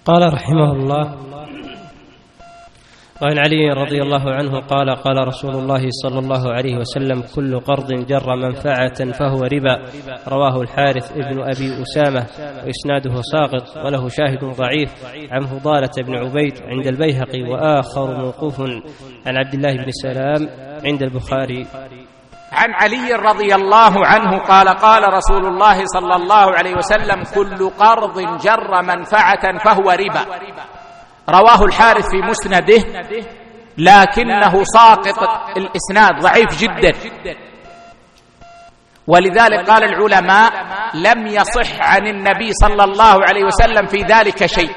قال رحمه الله: وعن علي رضي الله عنه قال: قال رسول الله صلى الله عليه وسلم: كل قرض جر منفعة فهو ربا. رواه الحارث ابن أبي أسامة وإسناده ساقط، وله شاهد ضعيف عن فضالة بن عبيد عند البيهقي، وآخر موقوف عن عبد الله بن سلام عند البخاري. عن علي رضي الله عنه قال: قال رسول الله صلى الله عليه وسلم: كل قرض جر منفعة فهو ربا. رواه الحارث في مسنده، لكنه ساقط الإسناد، ضعيف جدا، ولذلك قال العلماء: لم يصح عن النبي صلى الله عليه وسلم في ذلك شيء.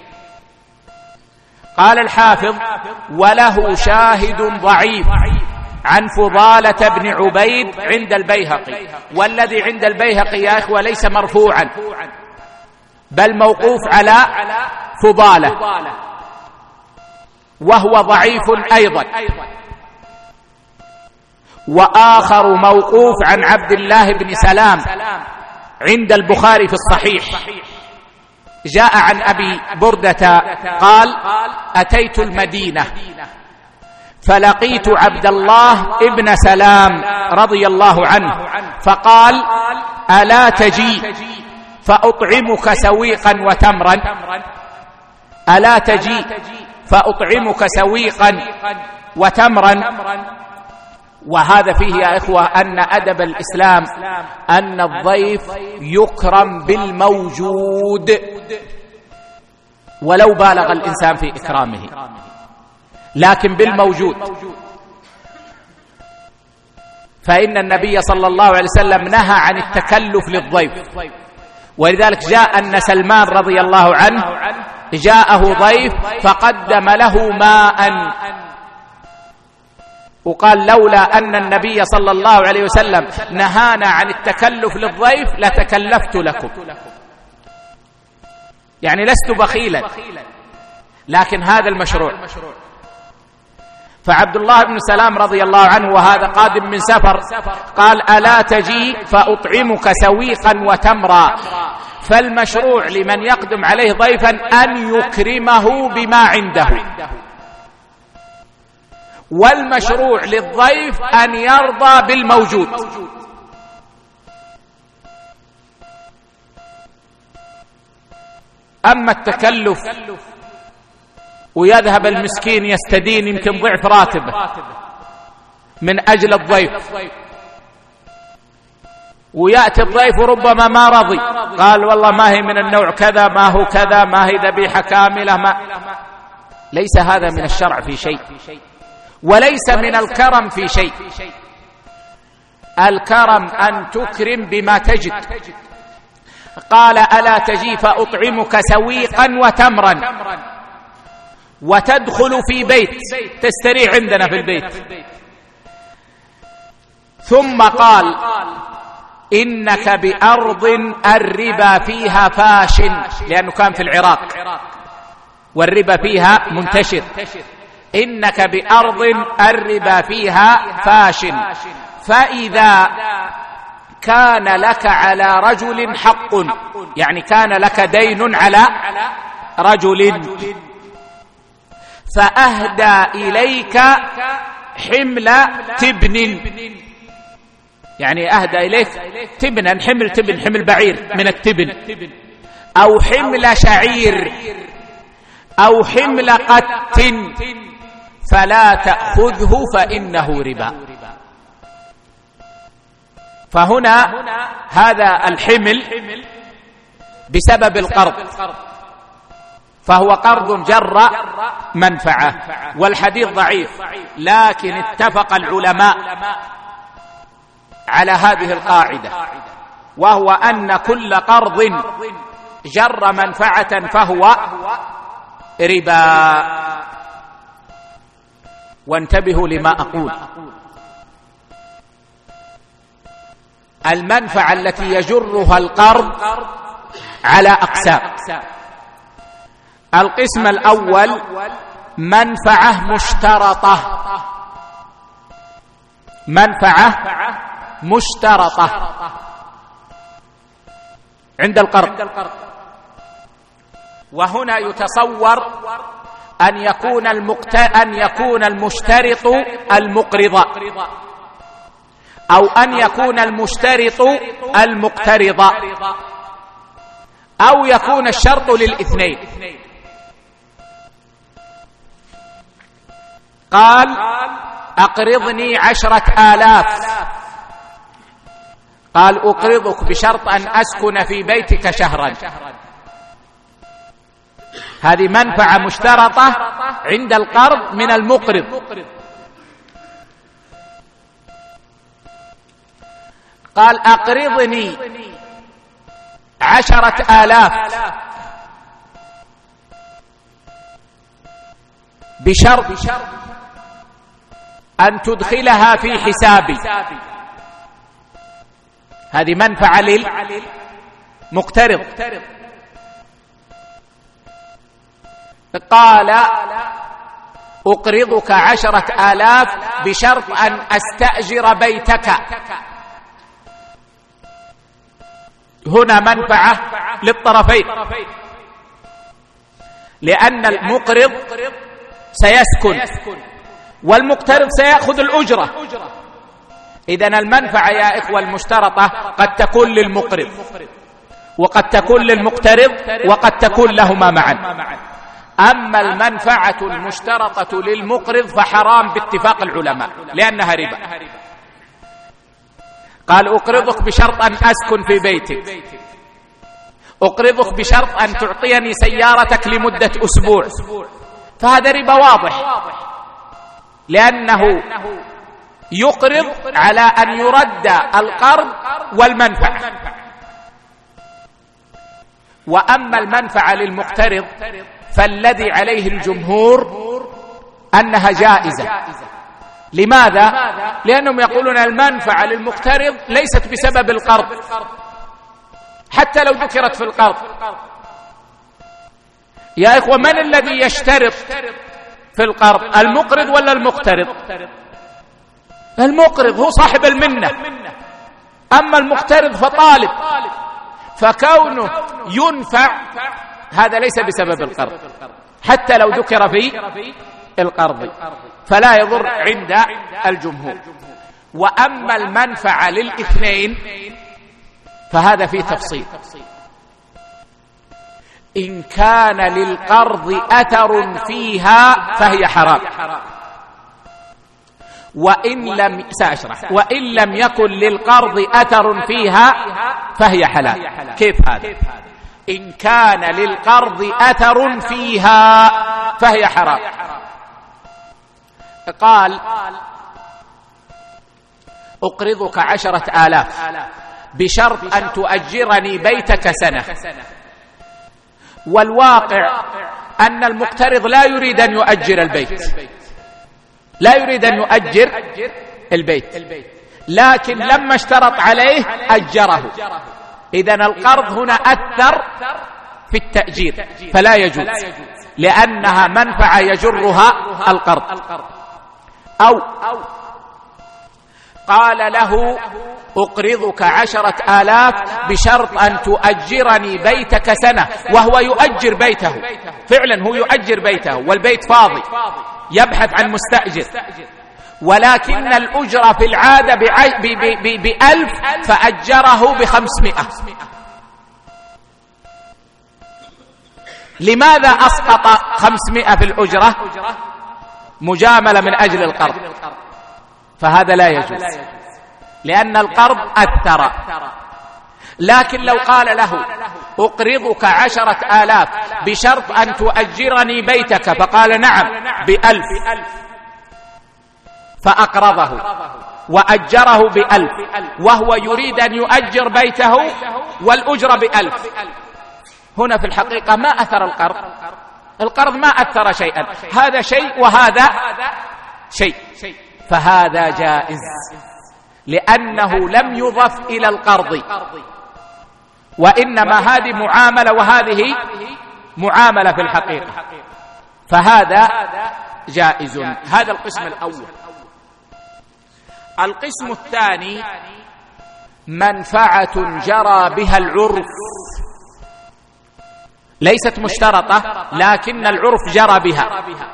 قال الحافظ: وله شاهد ضعيف عن فضالة بن عبيد عند البيهقي. والذي عند البيهقي يا إخوة ليس مرفوعا، بل موقوف على فضالة، وهو ضعيف أيضا. وآخر موقوف عن عبد الله بن سلام عند البخاري في الصحيح. جاء عن أبي بردة قال: أتيت المدينة فلقيت عبد الله ابن سلام رضي الله عنه، فقال: ألا تجي فأطعمك سويقا وتمرا؟ ألا تجي فأطعمك سويقا وتمرا؟ وهذا فيه يا إخوة أن أدب الإسلام أن الضيف يكرم بالموجود، ولو بالغ الإنسان في إكرامه، لكن بالموجود. فإن النبي صلى الله عليه وسلم نهى عن التكلف للضيف، ولذلك جاء أن سلمان رضي الله عنه جاءه ضيف فقدم له ماء، وقال: لولا أن النبي صلى الله عليه وسلم نهانا عن التكلف للضيف لتكلفت لكم، يعني لست بخيلا، لكن هذا المشروع. فعبد الله بن سلام رضي الله عنه وهذا قادم من سفر قال: ألا تجي فأطعمك سويقا وتمرا؟ فالمشروع لمن يقدم عليه ضيفا أن يكرمه بما عنده، والمشروع للضيف أن يرضى بالموجود. أما التكلف ويذهب المسكين يستدين يمكن ضعف راتبه من أجل الضيف، ويأتي الضيف ربما ما رضي، قال: والله ما هي من النوع كذا، ما هو كذا، ما هي ذبيحة كاملة، ليس هذا من الشرع في شيء، وليس من الكرم في شيء. الكرم أن تكرم بما تجد. قال: ألا تجي فأطعمك سويقا وتمرا؟ وتدخل في بيت تستريح عندنا في البيت. ثم قال: إنك بأرض الربا فيها فاش، لأنه كان في العراق والربا فيها منتشر. إنك بأرض الربا فيها فاش، فإذا كان لك على رجل حق، يعني كان لك دين على رجل، فأهدى إليك حمل تبن، يعني أهدى إليك تبنا، حمل تبن، حمل بعير من التبن، أو حمل شعير، أو حمل قت، فلا تأخذه فإنه ربا. فهنا هذا الحمل بسبب القرض، فهو قرض جر منفعة، والحديث ضعيف، لكن اتفق العلماء على هذه القاعدة، وهو أن كل قرض جر منفعة فهو ربا. وانتبهوا لما أقول، المنفعة التي يجرها القرض على أقسام. القسم الأول منفعة مشترطة، منفعة مشترطة عند القرض، وهنا يتصور أن يكون المشترط المقرض، أو أن يكون المشترط المقترض، أو يكون الشرط للاثنين. قال: أقرضني 10,000. قال: أقرضك بشرط أن أسكن في بيتك شهرا. هذه منفعة مشترطة عند القرض من المقرض. قال: أقرضني 10,000 بشرط أن تدخلها في حسابي. هذه منفعة للمقترض. قال: أقرضك 10,000 بشرط أن أستأجر بيتك. هنا منفعة للطرفين، لأن المقرض سيسكن والمقترض سيأخذ الأجرة. إذن المنفعة يا إخوة المشترطة قد تكون للمقرض وقد تكون للمقترض وقد تكون لهما معا. أما المنفعة المشترطة للمقرض فحرام باتفاق العلماء لأنها ربا. قال: أقرضك بشرط أن أسكن في بيتك، أقرضك بشرط أن تعطيني سيارتك لمدة أسبوع. فهذا ربا واضح، لأنه يقرض على أن يرد القرض والمنفعة. وأما المنفعة للمقترض فالذي عليه الجمهور أنها جائزة. لماذا؟ لأنهم يقولون المنفعة للمقترض ليست بسبب القرض حتى لو ذكرت في القرض. يا إخوة، من الذي يشترط في القرض، المقرض ولا المقترض؟ المقرض هو صاحب المنة، أما المقترض فطالب. فكونه ينفع هذا ليس بسبب القرض حتى لو ذكر في القرض، فلا يضر عند الجمهور. وأما المنفعة للاثنين فهذا فيه تفصيل. إن كان للقرض أثر فيها فهي حرام، وإن لم يكن للقرض أثر فيها فهي حلال. كيف هذا؟ إن كان للقرض أثر فيها فهي حرام. قال: أقرضك 10,000 بشرط أن تؤجرني بيتك سنة. والواقع أن المقترض لا يريد أن يؤجر البيت، لا يريد أن يؤجر البيت، لكن لما اشترط عليه أجره. إذن القرض هنا أثر في التأجير فلا يجوز، لأنها منفعة يجرها القرض. أو قال له: أقرضك 10,000 بشرط أن تؤجرني بيتك سنة، وهو يؤجر بيته فعلا، هو يؤجر بيته والبيت فاضي يبحث عن مستأجر، ولكن الأجرة في العادة ب1,000 فأجره ب500. لماذا أسقط 500 في الأجرة؟ مجاملة من أجل القرض، فهذا لا يجوز لأن القرض أثر. لكن لو قال له: أقرضك 10,000 بشرط أن تؤجرني بيتك، فقال: نعم ب1,000، فأقرضه وأجره ب1,000 وهو يريد أن يؤجر بيته والأجرة ب1,000، هنا في الحقيقة ما أثر القرض ما أثر شيئا، هذا شيء وهذا شيء، فهذا جائز لأنه لم يضف إلى القرض، وإنما هذه معاملة وهذه معاملة في الحقيقة، فهذا جائز. هذا القسم الأول. القسم الثاني: منفعة جرى بها العرف، ليست مشترطة لكن العرف جرى بها.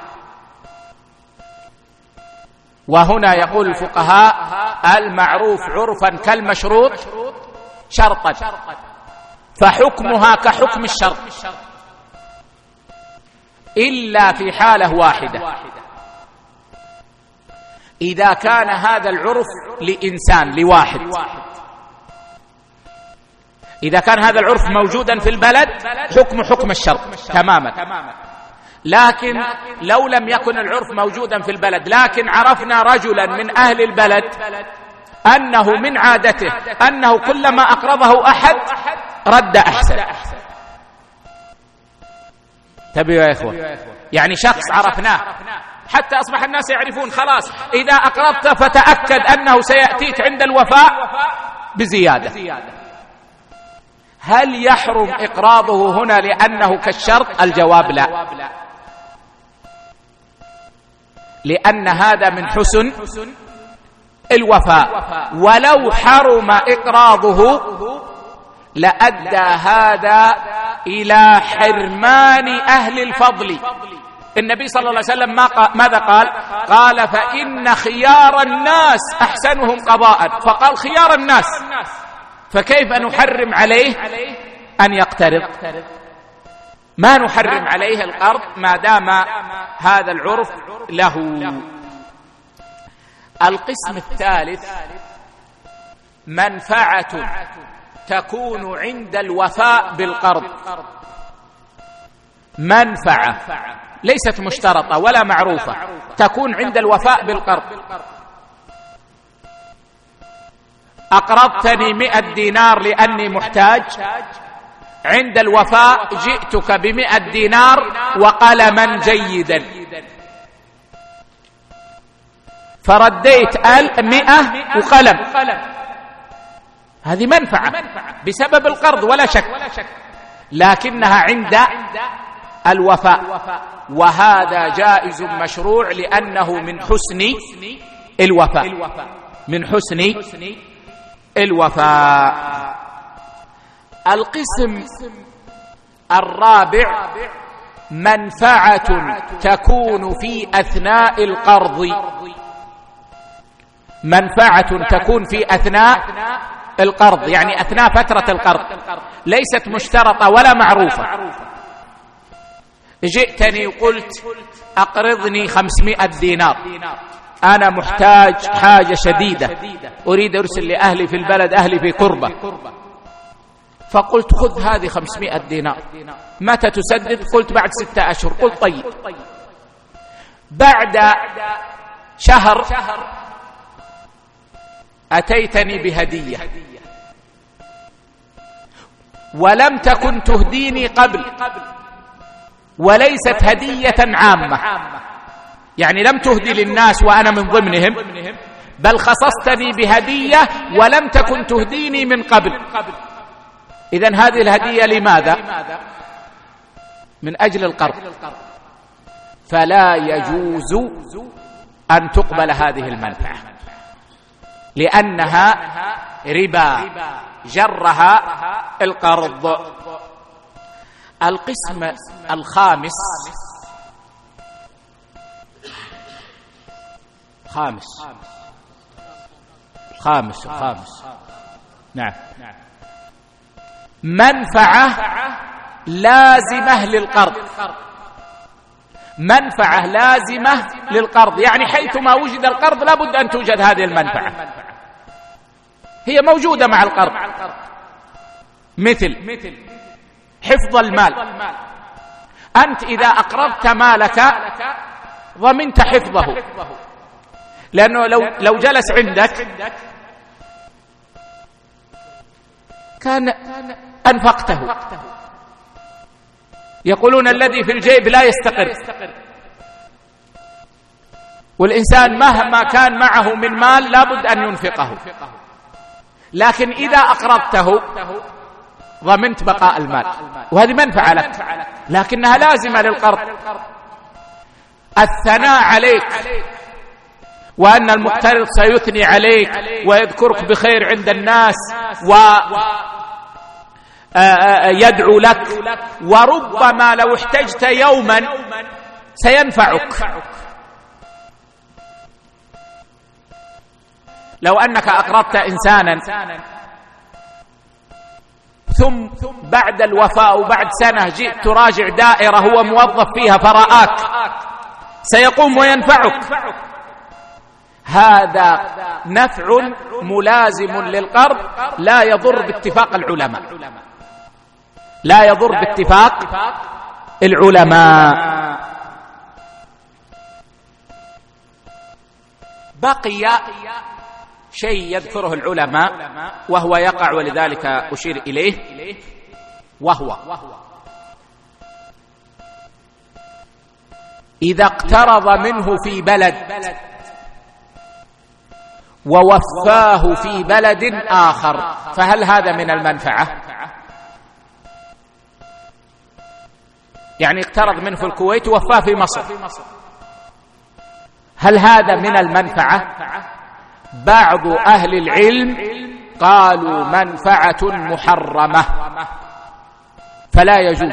وهنا يقول الفقهاء المعروف عرفا كالمشروط شرطا، فحكمها كحكم الشرط إلا في حالة واحدة، إذا كان هذا العرف لإنسان لواحد. إذا كان هذا العرف موجودا في البلد حكم الشرط تماما. لكن لو لم يكن العرف موجودا في البلد لكن عرفنا رجلا من أهل البلد أنه من عادته أنه كلما أقرضه أحد رد أحسن. تبيوا يا إخوة، يعني شخص عرفناه حتى أصبح الناس يعرفون خلاص إذا أقرضت فتأكد أنه سيأتيك عند الوفاء بزيادة. هل يحرم إقراضه هنا لأنه كالشرط؟ الجواب لا، لأن هذا من حسن الوفاء. ولو حرم إقراضه لأدى هذا إلى حرمان أهل الفضل. النبي صلى الله عليه وسلم ماذا قال؟ قال فإن خيار الناس أحسنهم قضاء، فقال خيار الناس، فكيف نحرم عليه أن يقترض؟ ما نحرم عليه القرض ما دام هذا العرف له. القسم الثالث منفعة تكون عند الوفاء بالقرض، منفعة ليست مشترطة ولا معروفة، تكون عند الوفاء بالقرض. أقرضتني 100 دينار لأني محتاج، عند الوفاء جئتك ب100 دينار وقلما جيدا، فرديت 100 وقلم، هذه منفعة بسبب القرض ولا شك، لكنها عند الوفاء، وهذا جائز مشروع لأنه من حسن الوفاء، من حسن الوفاء. القسم الرابع منفعة تكون في أثناء القرض، منفعة تكون في أثناء القرض، يعني أثناء فترة القرض، ليست مشترطة ولا معروفة. جئتني وقلت أقرضني 500 دينار، أنا محتاج حاجة شديدة، أريد أرسل لأهلي في البلد، أهلي في كربة، فقلت خذ هذه 500 دينار، متى تسدد؟ قلت بعد 6 أشهر. قلت طيب. بعد شهر أتيتني بهدية ولم تكن تهديني قبل، وليست هدية عامة، يعني لم تهدي للناس وأنا من ضمنهم، بل خصصتني بهدية ولم تكن تهديني من قبل. إذن هذه الهدية لماذا؟ من أجل القرض، فلا يجوز أن تقبل هذه المنفعة لأنها ربا جرها القرض. القسم الخامس نعم، منفعة لازمة للقرض، منفعة لازمة للقرض، يعني حيثما وجد القرض لابد أن توجد هذه المنفعة، هي موجودة مع القرض، مثل حفظ المال. أنت إذا أقرضت مالك ضمنت حفظه، لأنه لو جلس عندك كان أنفقته. يقولون الذي في الجيب لا يستقر، والإنسان مهما كان معه من مال لابد أن ينفقه، لكن إذا أقرضته ضمنت بقاء المال، وهذه منفعة لك لكنها لازمة للقرض. الثناء عليك وأن المقترض سيثني عليك ويذكرك بخير عند الناس يدعو لك، وربما لو احتجت يوما سينفعك. لو أنك أقرضت إنسانا ثم بعد الوفاة وبعد سنة جئت تراجع دائرة هو موظف فيها فرآك، سيقوم وينفعك. هذا نفع ملازم للقرض لا يضر باتفاق العلماء، لا يضر باتفاق العلماء. بقي شيء يذكره العلماء وهو يقع، ولذلك أشير إليه، وهو إذا اقترض منه في بلد ووفاه في بلد آخر، فهل هذا من المنفعة؟ يعني اقترض منه في الكويت ووفاه في مصر، هل هذا من المنفعة؟ بعض أهل العلم قالوا منفعة محرمة فلا يجوز،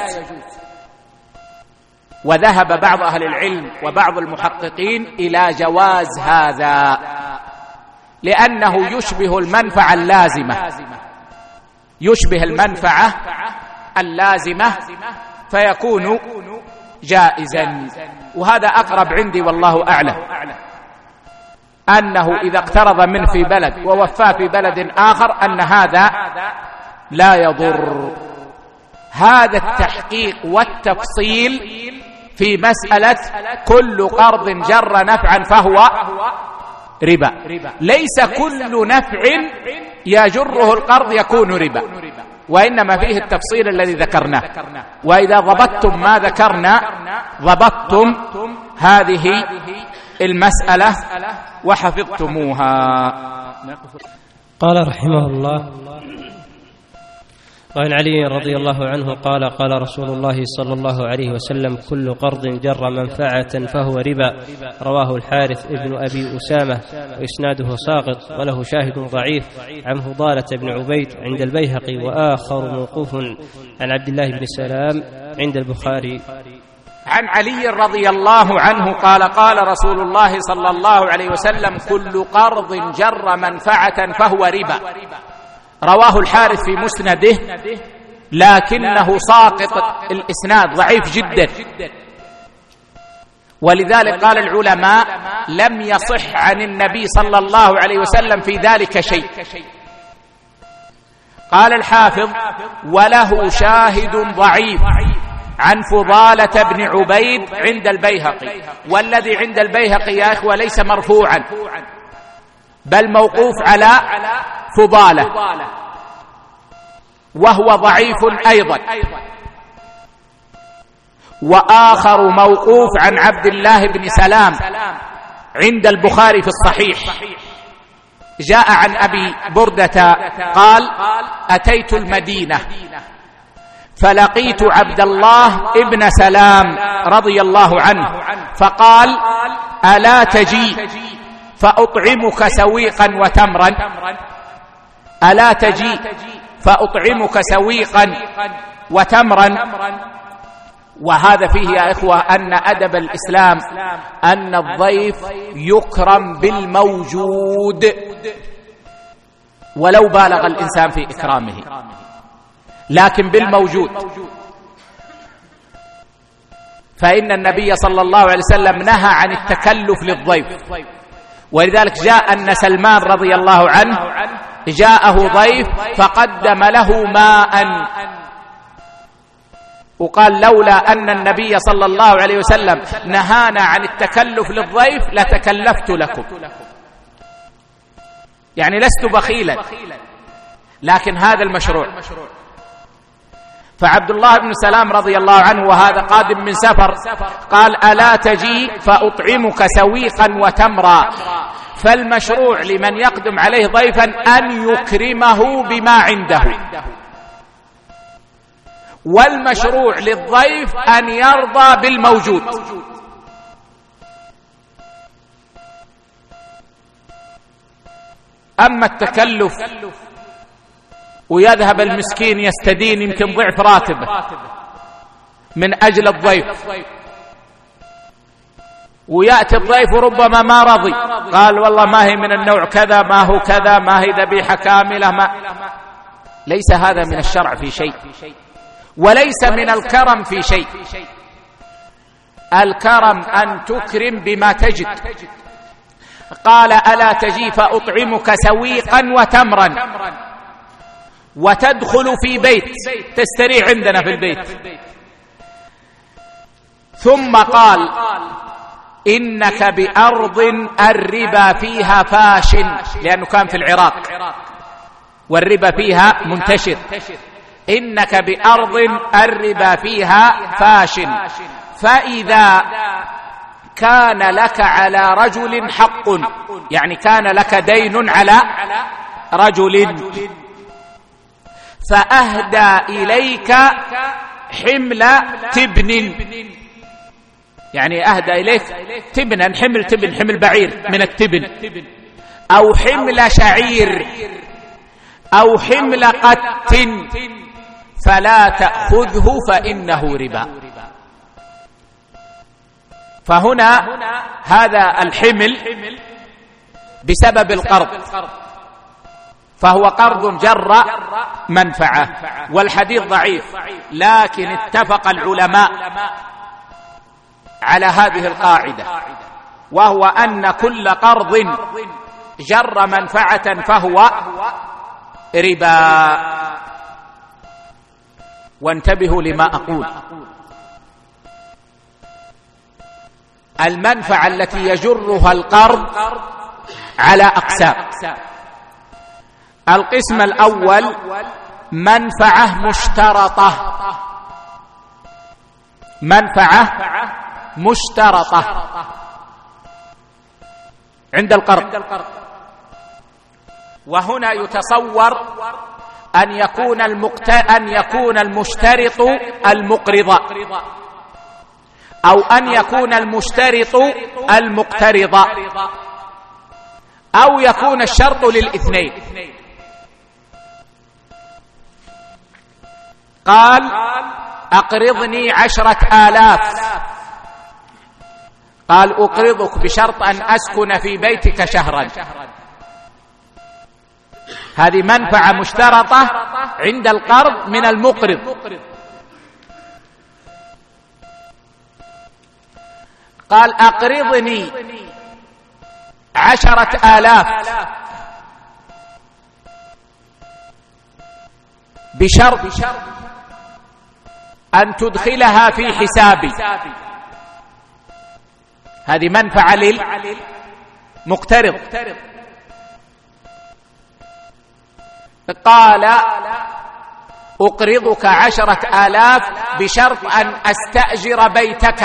وذهب بعض أهل العلم وبعض المحققين إلى جواز هذا، لأنه يشبه المنفعة اللازمة، يشبه المنفعة اللازمة فيكون جائزا. وهذا أقرب عندي والله أعلم، أنه إذا اقترض منه في بلد ووفاه في بلد آخر أن هذا لا يضر. هذا التحقيق والتفصيل في مسألة كل قرض جر نفعا فهو ربا، ليس كل نفع يجره القرض يكون ربا، وإنما فيه التفصيل الذي ذكرناه. وإذا ضبطتم ما ذكرنا ضبطتم هذه المسألة وحفظتموها. قال رحمه الله: وعن علي رضي الله عنه قال: قال رسول الله صلى الله عليه وسلم: كل قرض جر منفعة فهو ربا. رواه الحارث ابن أبي أسامة وإسناده ساقط، وله شاهد ضعيف عن فضالة بن عبيد عند البيهقي، وآخر موقوف عن عبد الله بن سلام عند البخاري. عن علي رضي الله عنه قال: قال رسول الله صلى الله عليه وسلم: كل قرض جر منفعة فهو ربا. رواه الحارث في مسنده، لكنه ساقط الإسناد، ضعيف جدا، ولذلك قال العلماء: لم يصح عن النبي صلى الله عليه وسلم في ذلك شيء. قال الحافظ: وله شاهد ضعيف عن فضالة بن عبيد عند البيهقي. والذي عند البيهقي يا إخوة ليس مرفوعا، بل موقوف على فضالة، وهو ضعيف أيضا. وآخر موقوف عن عبد الله بن سلام عند البخاري في الصحيح، جاء عن أبي بردة قال: أتيت المدينة فلقيت عبد الله ابن سلام رضي الله عنه، فقال: ألا تجي فأطعمك سويقا وتمرا؟ ألا تجي فأطعمك سويقا وتمرا؟ وهذا فيه يا إخوة أن أدب الإسلام أن الضيف يكرم بالموجود ولو بالغ الإنسان في إكرامه، لكن بالموجود. فإن النبي صلى الله عليه وسلم نهى عن التكلف للضيف، ولذلك جاء أن سلمان رضي الله عنه جاءه ضيف فقدم له ماء، وقال: لولا أن النبي صلى الله عليه وسلم نهانا عن التكلف للضيف لتكلفت لكم، يعني لست بخيلا، لكن هذا المشروع. فعبد الله بن سلام رضي الله عنه وهذا قادم من سفر قال: ألا تجي فأطعمك سويقا وتمرا؟ فالمشروع لمن يقدم عليه ضيفا أن يكرمه بما عنده، والمشروع للضيف أن يرضى بالموجود. أما التكلف ويذهب المسكين يستدين يمكن ضعف راتبه من أجل الضيف، ويأتي الضيف وربما ما رضي، قال والله ما هي من النوع كذا، ما هو كذا، ما هي ذبيحة كاملة، ليس هذا من الشرع في شيء، وليس من الكرم في شيء. الكرم أن تكرم بما تجد. قال ألا تجي فأطعمك سويقا وتمرا وتدخل في بيت، تستريح عندنا في البيت. ثم قال إنك بأرض الربا فيها فاش، لأنه كان في العراق والربا فيها منتشر. إنك بأرض الربا فيها فاش، فإذا كان لك على رجل حق، يعني كان لك دين على رجل، فأهدى إليك حمل تبن، يعني أهدى إليك تبنا، حمل تبن، حمل بعير من التبن، أو حمل شعير، أو حمل قت، فلا تأخذه فإنه ربا. فهنا هذا الحمل بسبب القرض، فهو قرض جر منفعة، والحديث ضعيف، لكن اتفق العلماء على هذه القاعدة، وهو أن كل قرض جر منفعة فهو ربا. وانتبهوا لما أقول، المنفعة التي يجرها القرض على أقسام. القسم الأول منفعة مشترطة، منفعة مشترطة عند القرض، وهنا يتصور أن يكون المشترط المقرض، أو أن يكون المشترط المقترض، أو يكون الشرط للاثنين. قال أقرضني 10,000، قال أقرضك بشرط أن أسكن في بيتك شهرا. هذه منفعة مشترطة عند القرض من المقرض. قال أقرضني 10,000 بشرط أن تدخلها في حسابي. هذه منفعة للمقترض. قال أقرضك 10,000 بشرط أن أستأجر بيتك.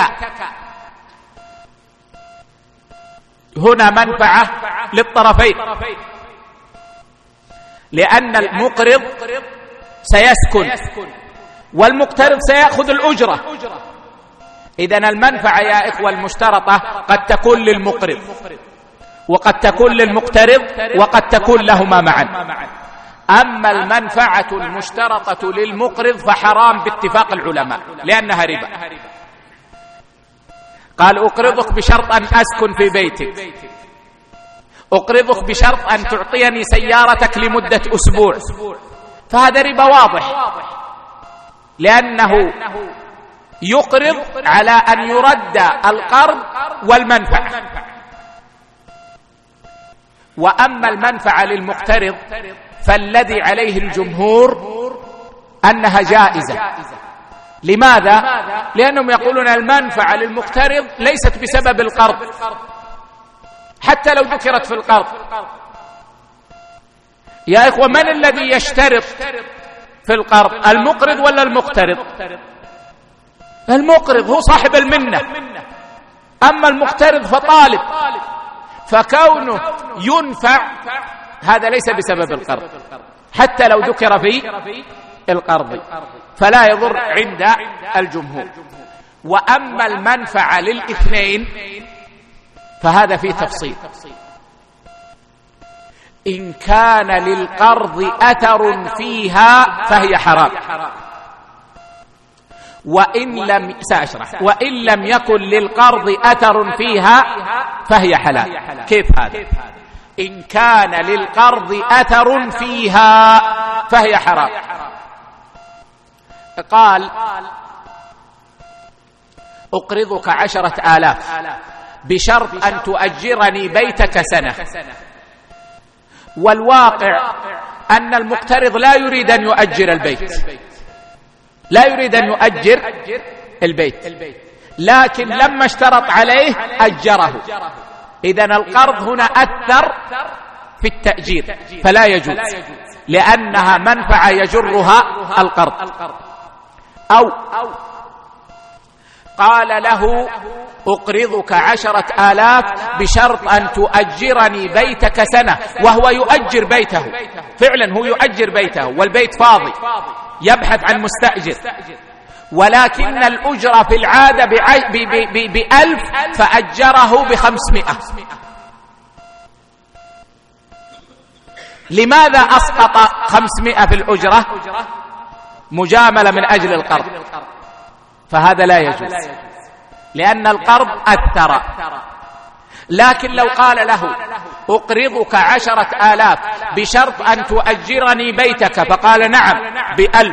هنا منفعة للطرفين، لأن المقرض سيسكن والمقترض سيأخذ الأجرة. إذن المنفعة يا إخوة المشترطة قد تكون للمقرض وقد تكون للمقترض وقد تكون لهما معا. أما المنفعة المشترطة للمقرض فحرام باتفاق العلماء لأنها ربا. قال أقرضك بشرط أن أسكن في بيتك، أقرضك بشرط أن تعطيني سيارتك لمدة أسبوع، فهذا ربا واضح، لأنه يقرض على أن يرد القرض والمنفعة. وأما المنفعة للمقترض فالذي عليه الجمهور أنها جائزة. لماذا؟ لأنهم يقولون المنفعة للمقترض ليست بسبب القرض حتى لو ذكرت في القرض. يا إخوة، من الذي يشترط في القرض، المقرض ولا المقترض؟ المقرض هو صاحب المنة، أما المقترض فطالب، فكونه ينفع هذا ليس بسبب القرض حتى لو ذكر في القرض، فلا يضر عند الجمهور. وأما المنفعة للاثنين فهذا فيه تفصيل. إن كان للقرض أثر فيها فهي حرام، وإن لم يكن للقرض أثر فيها فهي حلال. كيف هذا؟ إن كان للقرض أثر فيها فهي حرام. قال: أقرضك 10,000 بشرط أن تؤجرني بيتك سنة. والواقع أن المقترض لا يريد أن يؤجر البيت، لا يريد أن يؤجر البيت، لكن لما اشترط عليه أجره. إذن القرض هنا أثر في التأجير فلا يجوز، لأنها منفعة يجرها القرض. أو قال له: أقرضك 10,000 بشرط أن تؤجرني بيتك سنة، وهو يؤجر بيته فعلا، هو يؤجر بيته والبيت فاضي يبحث عن مستأجر، ولكن الأجرة في العادة ب1,000 فأجره ب500. لماذا أسقط 500 في الأجرة؟ مجاملة من أجل القرض، فهذا لا يجوز لأن القرض أثر. لكن لو قال له: أقرضك 10,000 بشرط أن تؤجرني بيتك، فقال: نعم ب1,000،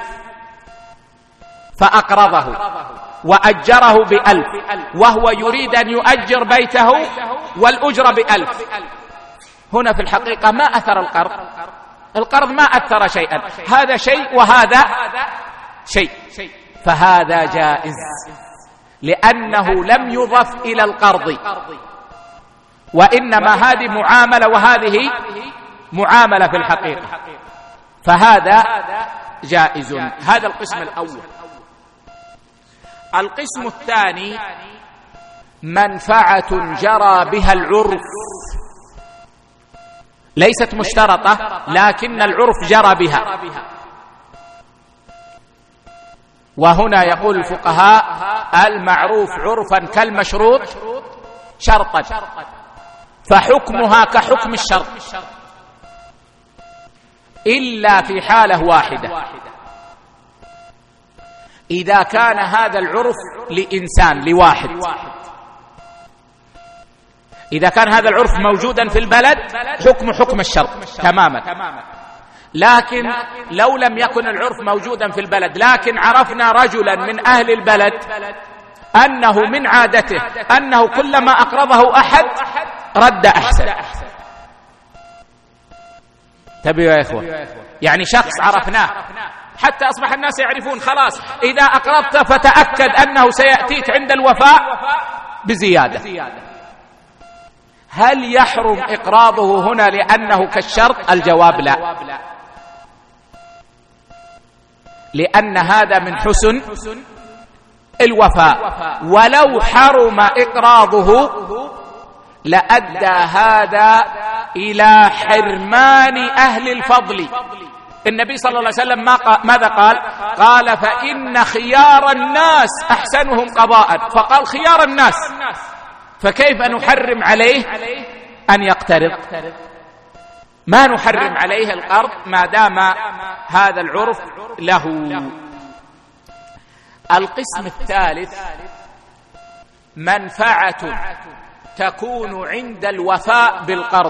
فأقرضه وأجره ب1,000 وهو يريد أن يؤجر بيته والأجرة ب1,000، هنا في الحقيقة ما أثر القرض ما أثر شيئا، هذا شيء وهذا شيء، فهذا جائز لأنه لم يضف إلى القرض، وإنما هذه معاملة وهذه معاملة في الحقيقة، فهذا جائز. هذا القسم الأول. القسم الثاني: منفعة جرى بها العرف، ليست مشترطة لكن العرف جرى بها. وهنا يقول الفقهاء: المعروف عرفا كالمشروط شرطا، فحكمها كحكم الشرط إلا في حالة واحدة، إذا كان هذا العرف لإنسان لواحد. إذا كان هذا العرف موجودا في البلد حكم الشرط تماما. لكن لو لم يكن العرف موجودا في البلد، لكن عرفنا رجلا من أهل البلد أنه من عادته أنه كلما أقرضه أحد رد أحسن. تبيوا يا إخوة، يعني شخص عرفناه حتى أصبح الناس يعرفون خلاص إذا أقرضت فتأكد أنه سيأتيك عند الوفاء بزيادة. هل يحرم إقراضه هنا لأنه كالشرط؟ الجواب لا، لأن هذا من حسن الوفاء، ولو حرم إقراضه لأدى هذا إلى حرمان أهل الفضل. النبي صلى الله عليه وسلم ماذا قال؟ قال: فإن خيار الناس أحسنهم قضاء، فقال خيار الناس، فكيف نحرم عليه أن يقترض؟ ما نحرم عليه القرض ما دام هذا العرف له. القسم الثالث: منفعة تكون عند الوفاء بالقرض،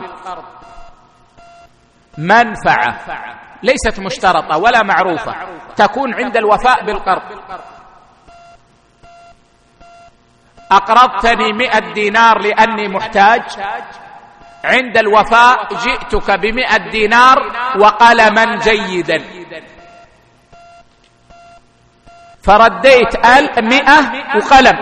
منفعة ليست مشترطة ولا معروفة، تكون عند الوفاء بالقرض. أقرضتني 100 دينار لأني محتاج، عند الوفاء جئتك ب100 دينار وقلما جيدا، فرديت 100 وقلم،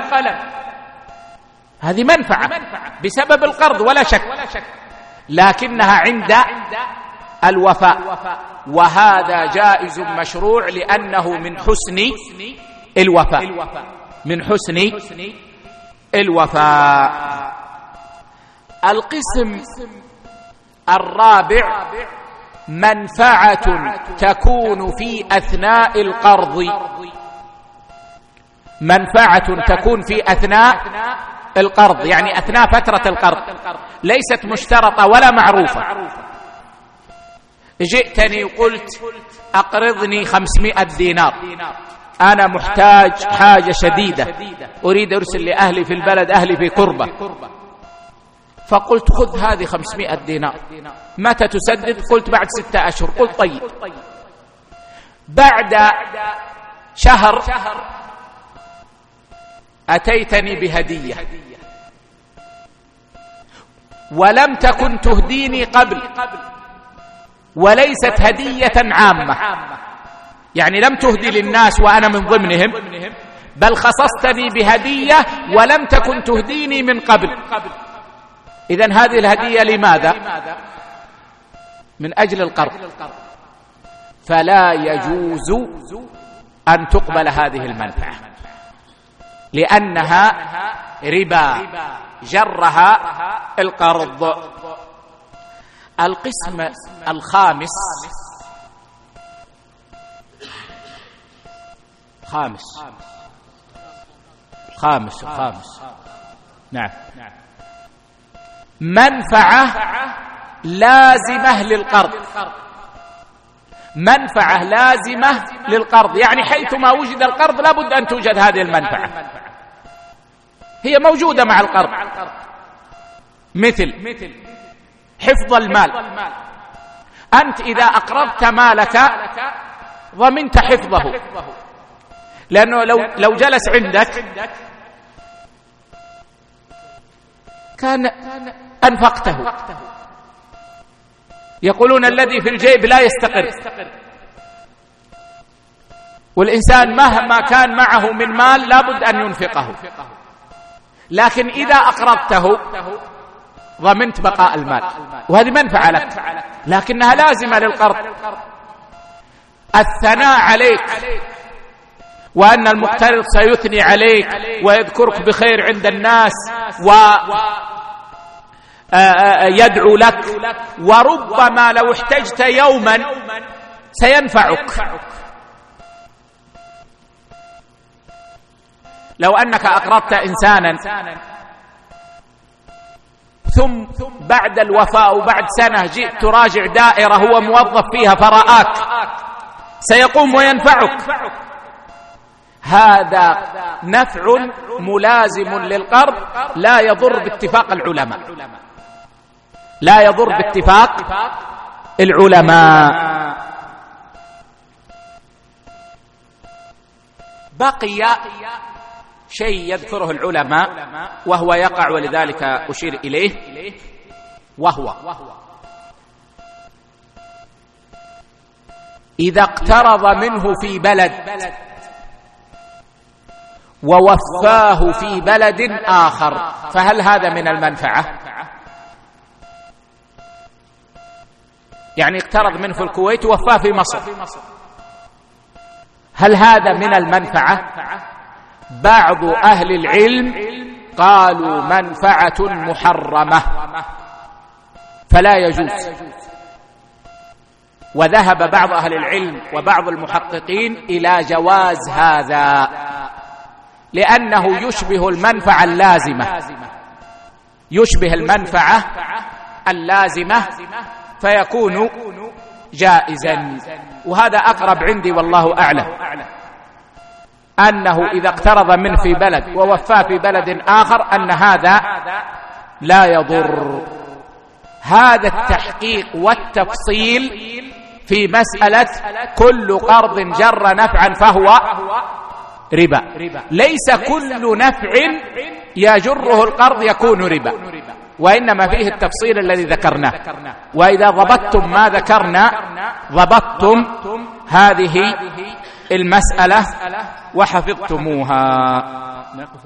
هذه منفعة بسبب القرض ولا شك، لكنها عند الوفاء، وهذا جائز مشروع لأنه من حسن الوفاء، من حسن الوفاء. القسم الرابع: منفعة تكون في أثناء القرض، منفعة تكون في أثناء القرض، يعني أثناء فترة القرض، ليست مشترطة ولا معروفة، جئتني وقلت أقرضني 500 دينار، أنا محتاج حاجة شديدة، أريد أرسل لأهلي في البلد، أهلي في كربة، فقلت خذ هذه 500 دينار، متى تسدد؟ قلت بعد 6 أشهر. قلت طيب. بعد شهر أتيتني بهدية ولم تكن تهديني قبل، وليست هدية عامة، يعني لم تهدي للناس وأنا من ضمنهم، بل خصصتني بهدية ولم تكن تهديني من قبل. إذن هذه الهدية لماذا؟ من أجل القرض، فلا يجوز أن تقبل هذه المنفعة لأنها ربا جرها القرض. القسم الخامس نعم، منفعة لازمة للقرض. منفعة لازمة للقرض يعني حيثما وجد القرض لابد أن توجد هذه المنفعة، هي موجودة مع القرض، مثل حفظ المال. أنت إذا أقرضت مالك ضمنت حفظه، لأنه لو جلس عندك كان أنفقته. يقولون الذي في الجيب لا يستقر، والإنسان مهما كان معه من مال لابد أن ينفقه، لكن إذا أقرضته ضمنت بقاء المال، وهذه منفعة لك لكنها لازمة للقرض. الثناء عليك وأن المقترض سيثني عليك ويذكرك بخير عند الناس ويدعو لك، وربما لو احتجت يوما سينفعك. لو أنك أقرضت إنسانا ثم بعد الوفاة وبعد سنة جئت تراجع دائرة هو موظف فيها فرآك، سيقوم وينفعك. هذا نفع ملازم للقرض لا يضر باتفاق العلماء، لا يضر باتفاق العلماء. بقي شيء يذكره العلماء وهو يقع ولذلك أشير إليه، وهو إذا اقترض منه في بلد ووفاه في بلد آخر، فهل هذا من المنفعة؟ يعني اقترض منه في الكويت ووفاه في مصر، هل هذا من المنفعة؟ بعض أهل العلم قالوا منفعة محرمة فلا يجوز، وذهب بعض أهل العلم وبعض المحققين إلى جواز هذا، لأنه يشبه المنفعة اللازمة، يشبه المنفعة اللازمة فيكون جائزا. وهذا أقرب عندي والله أعلم، أنه إذا اقترض منه في بلد ووفاه في بلد آخر أن هذا لا يضر. هذا التحقيق والتفصيل في مسألة كل قرض جر نفعا فهو ربا، ليس كل نفع يجره القرض يكون ربا، وإنما فيه التفصيل الذي ذكرناه. وإذا ضبطتم ما ذكرنا ضبطتم هذه المسألة وحفظتموها.